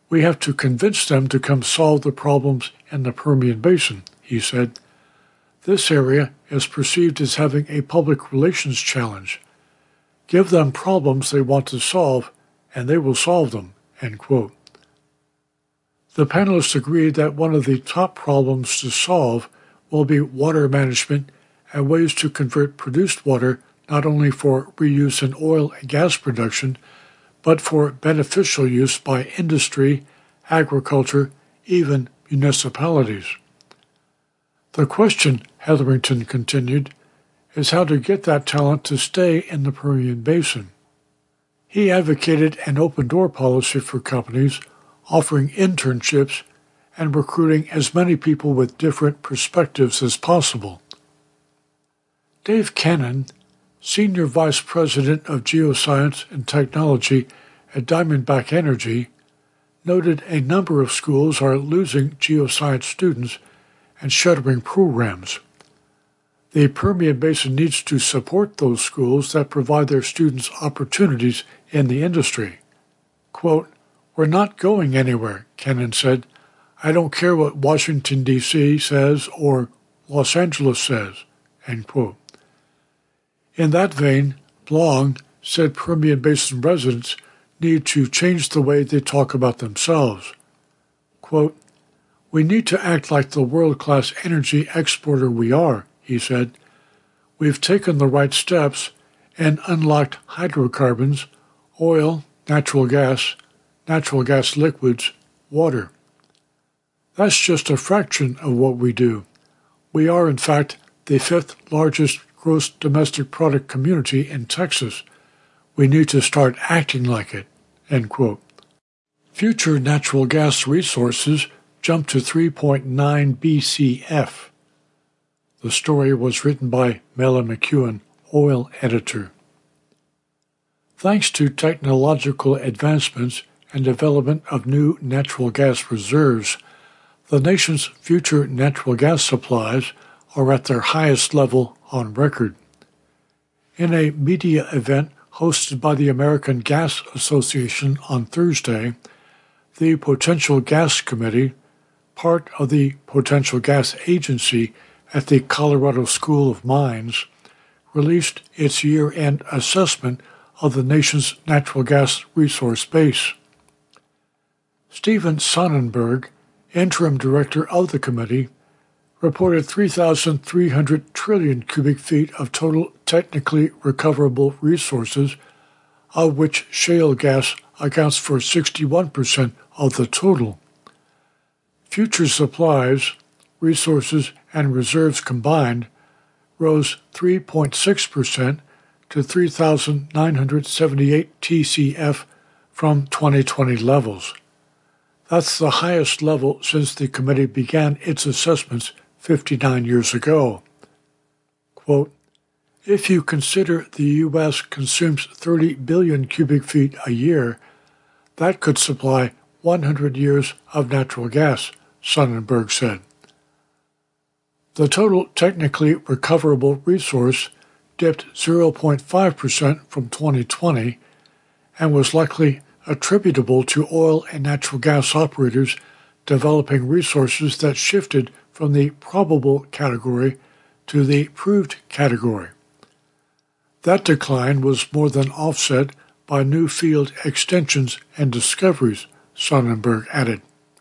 We have to convince them to come solve the problems in the Permian Basin, he said. This area is perceived as having a public relations challenge. Give them problems they want to solve, and they will solve them, end quote. The panelists agreed that one of the top problems to solve will be water management and ways to convert produced water not only for reuse in oil and gas production, but for beneficial use by industry, agriculture, even municipalities. The question, Hetherington continued, is how to get that talent to stay in the Permian Basin. He advocated an open-door policy for companies, offering internships and recruiting as many people with different perspectives as possible. Dave Cannon, Senior Vice President of Geoscience and Technology at Diamondback Energy, noted a number of schools are losing geoscience students and shuttering programs. The Permian Basin needs to support those schools that provide their students opportunities in the industry. Quote, "We're not going anywhere," Cannon said. "I don't care what Washington, D C says or Los Angeles says," end quote. In that vein, Blong said Permian Basin residents need to change the way they talk about themselves. Quote, "We need to act like the world-class energy exporter we are," he said. "We've taken the right steps and unlocked hydrocarbons, oil, natural gas, natural gas liquids, water. That's just a fraction of what we do. We are, in fact, the fifth largest gross domestic product community in Texas. We need to start acting like it," end quote. Future natural gas resources jumped to three point nine B C F. The story was written by Mela McEwen, oil editor. Thanks to technological advancements and development of new natural gas reserves, the nation's future natural gas supplies are at their highest level on record. In a media event hosted by the American Gas Association on Thursday, the Potential Gas Committee, part of the Potential Gas Agency at the Colorado School of Mines, released its year-end assessment of the nation's natural gas resource base. Stephen Sonnenberg, interim director of the committee, reported three thousand three hundred trillion cubic feet of total technically recoverable resources, of which shale gas accounts for sixty-one percent of the total. Future supplies, resources, and reserves combined rose three point six percent to three thousand nine hundred seventy-eight T C F from twenty twenty levels. That's the highest level since the committee began its assessments fifty-nine years ago. Quote, "If you consider the U S consumes thirty billion cubic feet a year, that could supply one hundred years of natural gas," Sonnenberg said. The total technically recoverable resource dipped zero point five percent from twenty twenty and was likely attributable to oil and natural gas operators developing resources that shifted from the probable category to the proved category. That decline was more than offset by new field extensions and discoveries, Sonnenberg added.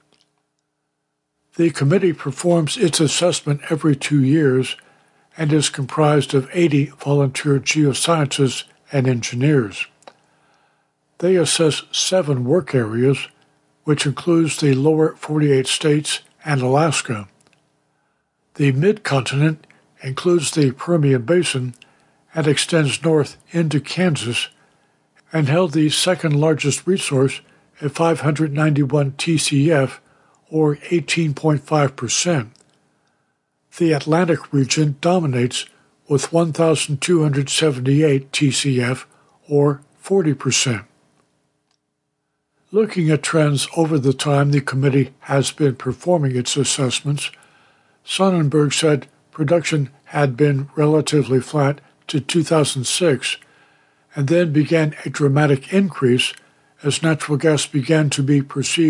The committee performs its assessment every two years and is comprised of eighty volunteer geoscientists and engineers. They assess seven work areas, which includes the lower forty-eight states and Alaska. The mid-continent includes the Permian Basin and extends north into Kansas, and held the second-largest resource at five hundred ninety-one T C F, or eighteen point five percent. The Atlantic region dominates with one thousand two hundred seventy-eight T C F, or forty percent. Looking at trends over the time the committee has been performing its assessments, Sonnenberg said production had been relatively flat to two thousand six and then began a dramatic increase as natural gas began to be perceived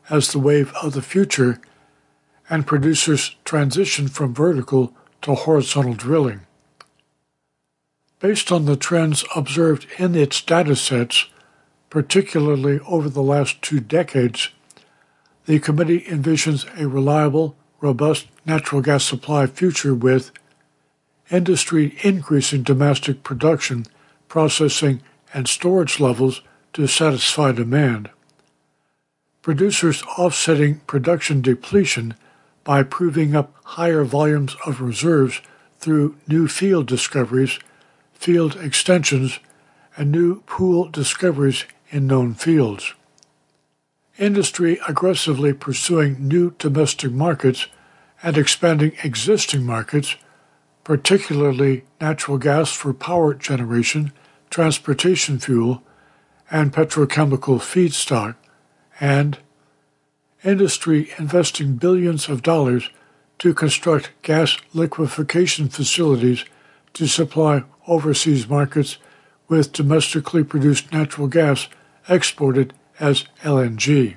as the wave of the future, and producers transition from vertical to horizontal drilling. Based on the trends observed in its datasets, particularly over the last two decades, the committee envisions a reliable, robust natural gas supply future with industry increasing domestic production, processing, and storage levels to satisfy demand, producers offsetting production depletion by proving up higher volumes of reserves through new field discoveries, field extensions, and new pool discoveries in known fields. Industry aggressively pursuing new domestic markets and expanding existing markets, particularly natural gas for power generation, transportation fuel, and petrochemical feedstock, and industry investing billions of dollars to construct gas liquefaction facilities to supply overseas markets with domestically produced natural gas exported as L N G.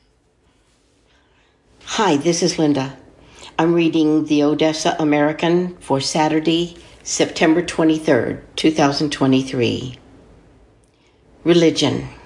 Hi, this is Linda. I'm reading the Odessa American for Saturday, September twenty-third, twenty twenty-three. Religion.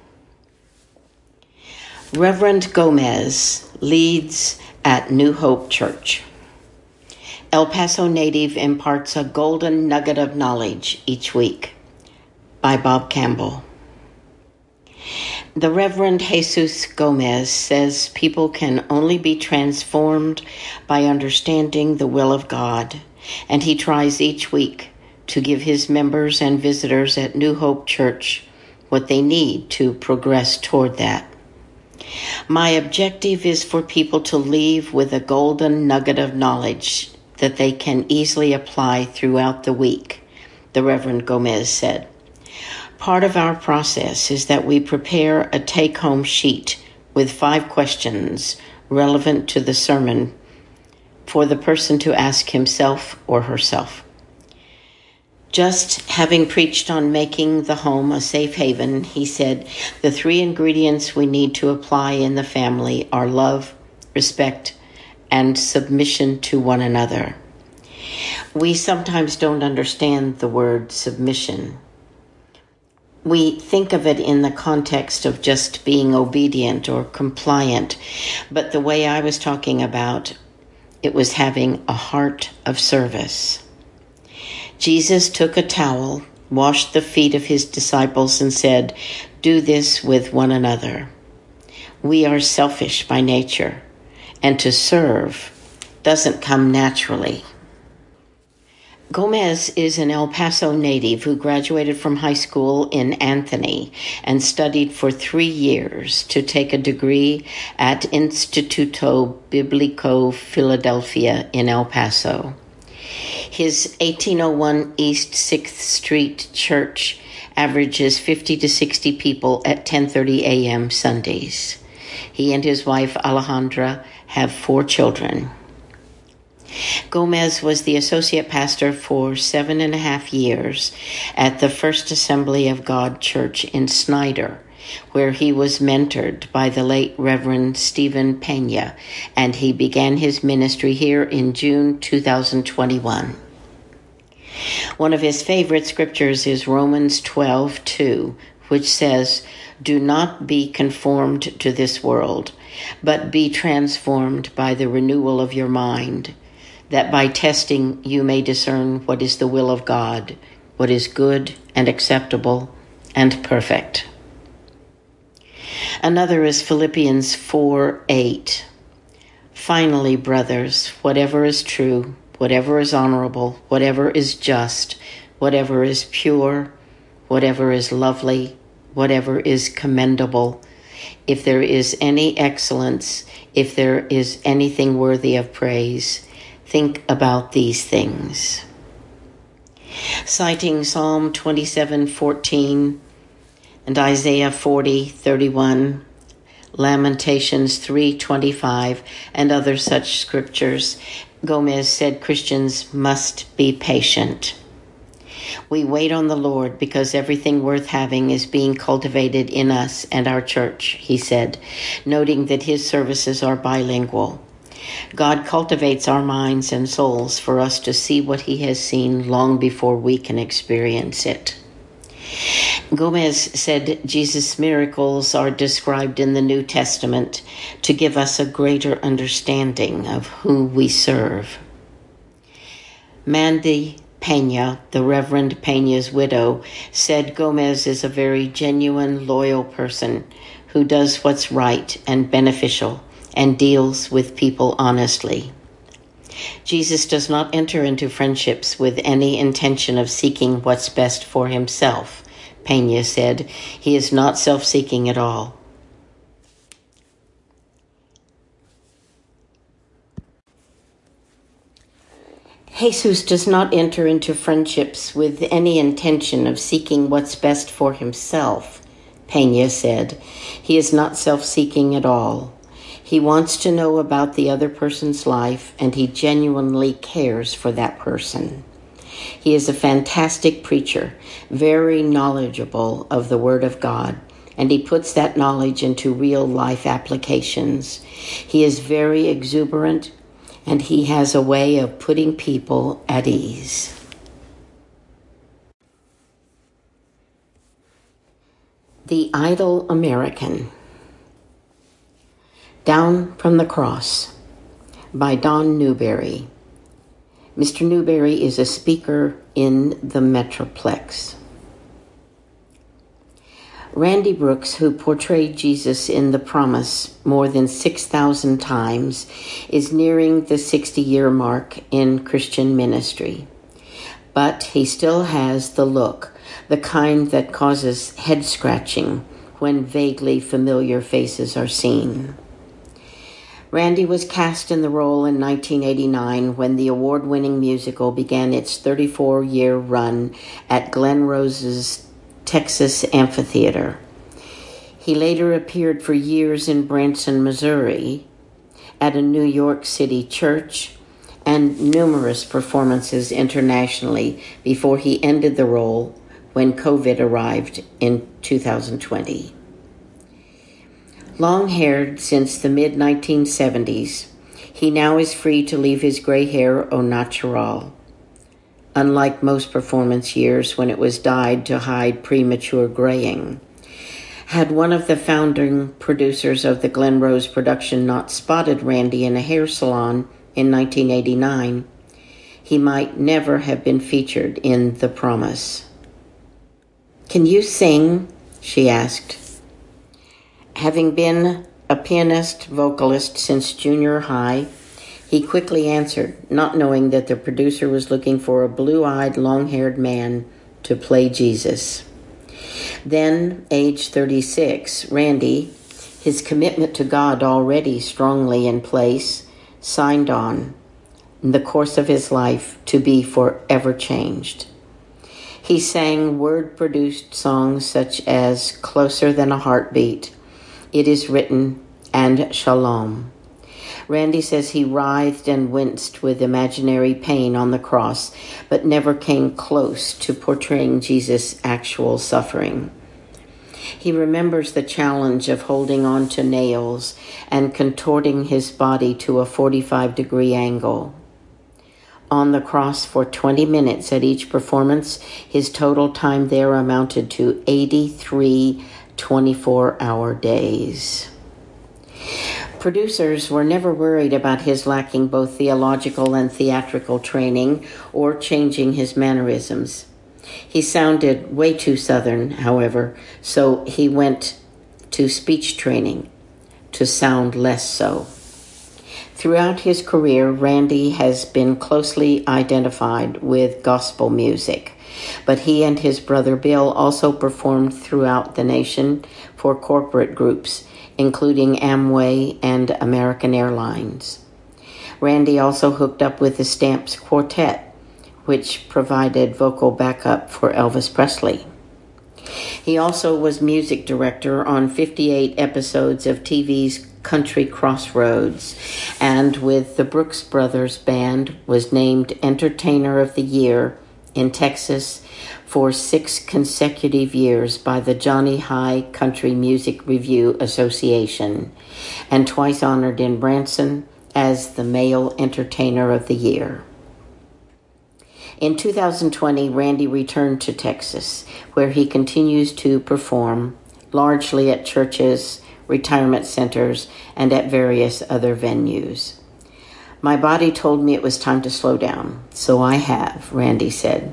Reverend Gomez leads at New Hope Church. El Paso native imparts a golden nugget of knowledge each week. By Bob Campbell. The Reverend Jesus Gomez says people can only be transformed by understanding the will of God, and he tries each week to give his members and visitors at New Hope Church what they need to progress toward that. My objective is for people to leave with a golden nugget of knowledge that they can easily apply throughout the week, the Reverend Gomez said. Part of our process is that we prepare a take-home sheet with five questions relevant to the sermon for the person to ask himself or herself. Just having preached on making the home a safe haven, he said, the three ingredients we need to apply in the family are love, respect, and submission to one another. We sometimes don't understand the word submission. We think of it in the context of just being obedient or compliant, but the way I was talking about, it was having a heart of service. Jesus took a towel, washed the feet of his disciples, and said, "Do this with one another." We are selfish by nature, and to serve doesn't come naturally. Gomez is an El Paso native who graduated from high school in Anthony and studied for three years to take a degree at Instituto Biblico Philadelphia in El Paso. His eighteen oh one East sixth Street Church averages fifty to sixty people at ten thirty a.m. Sundays. He and his wife Alejandra have four children. Gomez was the associate pastor for seven and a half years at the First Assembly of God Church in Snyder, where he was mentored by the late Reverend Stephen Pena, and he began his ministry here in June two thousand twenty-one. One of his favorite scriptures is Romans twelve two, which says, "Do not be conformed to this world, but be transformed by the renewal of your mind, that by testing you may discern what is the will of God, what is good and acceptable and perfect." Another is Philippians four eight. "Finally, brothers, whatever is true, whatever is honorable, whatever is just, whatever is pure, whatever is lovely, whatever is commendable, if there is any excellence, if there is anything worthy of praise, think about these things." Citing Psalm twenty-seven fourteen and Isaiah forty thirty-one, Lamentations three twenty-five, and other such scriptures, Gomez said Christians must be patient. We wait on the Lord because everything worth having is being cultivated in us and our church, he said, noting that his services are bilingual. God cultivates our minds and souls for us to see what he has seen long before we can experience it. Gomez said Jesus' miracles are described in the New Testament to give us a greater understanding of who we serve. Mandy Pena, the Reverend Pena's widow, said Gomez is a very genuine, loyal person who does what's right and beneficial and deals with people honestly. Jesus does not enter into friendships with any intention of seeking what's best for himself, Pena said. He is not self-seeking at all. Jesus does not enter into friendships with any intention of seeking what's best for himself, Pena said. He is not self-seeking at all. He wants to know about the other person's life, and he genuinely cares for that person. He is a fantastic preacher, very knowledgeable of the Word of God, and he puts that knowledge into real-life applications. He is very exuberant, and he has a way of putting people at ease. The Idle American. Down from the Cross by Don Newberry. Mister Newberry is a speaker in the Metroplex. Randy Brooks, who portrayed Jesus in The Promise more than six thousand times, is nearing the sixty-year mark in Christian ministry. But he still has the look, the kind that causes head-scratching when vaguely familiar faces are seen. Randy was cast in the role in nineteen eighty-nine when the award-winning musical began its thirty-four-year run at Glen Rose's Texas Amphitheater. He later appeared for years in Branson, Missouri, at a New York City church, and numerous performances internationally before he ended the role when COVID arrived in two thousand twenty. Long-haired since the mid nineteen seventies, he now is free to leave his gray hair au naturel, unlike most performance years when it was dyed to hide premature graying. Had one of the founding producers of the Glen Rose production not spotted Randy in a hair salon in nineteen eighty-nine, he might never have been featured in The Promise. "Can you sing?" she asked. Having been a pianist vocalist since junior high, he quickly answered, not knowing that the producer was looking for a blue-eyed, long-haired man to play Jesus. Then, age thirty-six, Randy, his commitment to God already strongly in place, signed on, in the course of his life, to be forever changed. He sang word-produced songs such as Closer Than a Heartbeat, It Is Written, and Shalom. Randy says he writhed and winced with imaginary pain on the cross, but never came close to portraying Jesus' actual suffering. He remembers the challenge of holding on to nails and contorting his body to a forty-five degree angle. On the cross for twenty minutes at each performance, his total time there amounted to eighty-three twenty-four hour days. Producers were never worried about his lacking both theological and theatrical training or changing his mannerisms. He sounded way too Southern, however, so he went to speech training to sound less so. Throughout his career, Randy has been closely identified with gospel music, but he and his brother Bill also performed throughout the nation for corporate groups, including Amway and American Airlines. Randy also hooked up with the Stamps Quartet, which provided vocal backup for Elvis Presley. He also was music director on fifty-eight episodes of T V's Country Crossroads, and with the Brooks Brothers Band was named Entertainer of the Year in Texas for six consecutive years by the Johnny High Country Music Review Association, and twice honored in Branson as the Male Entertainer of the Year. In two thousand twenty, Randy returned to Texas, where he continues to perform, largely at churches, retirement centers, and at various other venues. My body told me it was time to slow down, so I have, Randy said.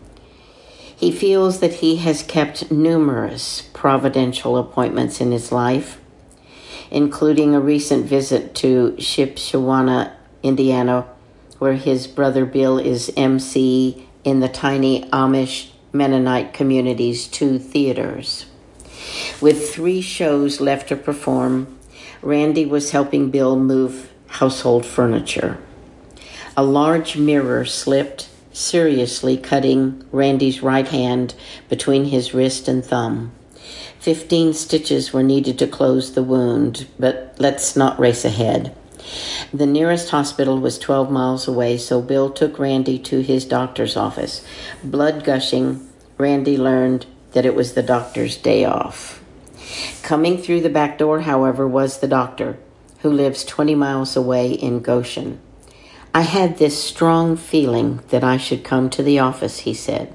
He feels that he has kept numerous providential appointments in his life, including a recent visit to Shipshewana, Indiana, where his brother Bill is M C in the tiny Amish Mennonite community's two theaters. With three shows left to perform, Randy was helping Bill move household furniture. A large mirror slipped, seriously cutting Randy's right hand between his wrist and thumb. Fifteen stitches were needed to close the wound, but let's not race ahead. The nearest hospital was twelve miles away, so Bill took Randy to his doctor's office. Blood gushing, Randy learned that it was the doctor's day off. Coming through the back door, however, was the doctor, who lives twenty miles away in Goshen. I had this strong feeling that I should come to the office, he said.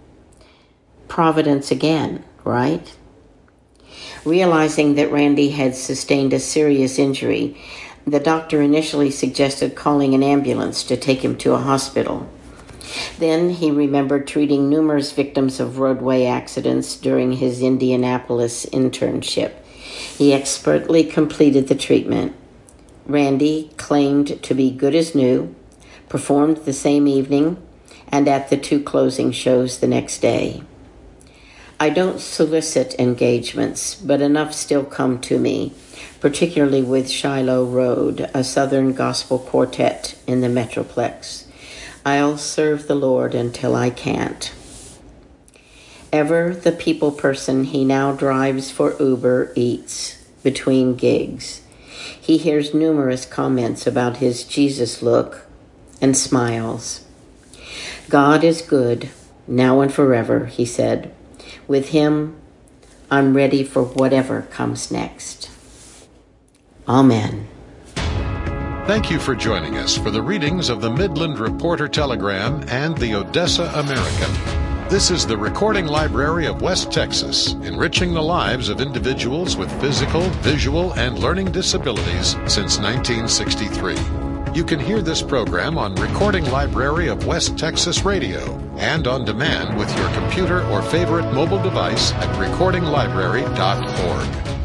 Providence again, right? Realizing that Randy had sustained a serious injury, the doctor initially suggested calling an ambulance to take him to a hospital. Then he remembered treating numerous victims of roadway accidents during his Indianapolis internship. He expertly completed the treatment. Randy claimed to be good as new, performed the same evening, and at the two closing shows the next day. I don't solicit engagements, but enough still come to me, particularly with Shiloh Road, a Southern gospel quartet in the Metroplex. I'll serve the Lord until I can't. Ever the people person, he now drives for Uber Eats between gigs. He hears numerous comments about his Jesus look and smiles. God is good, now and forever, he said. With him, I'm ready for whatever comes next. Amen. Thank you for joining us for the readings of the Midland Reporter Telegram and the Odessa American. This is the Recording Library of West Texas, enriching the lives of individuals with physical, visual, and learning disabilities since nineteen sixty-three. You can hear this program on Recording Library of West Texas Radio and on demand with your computer or favorite mobile device at recording library dot org.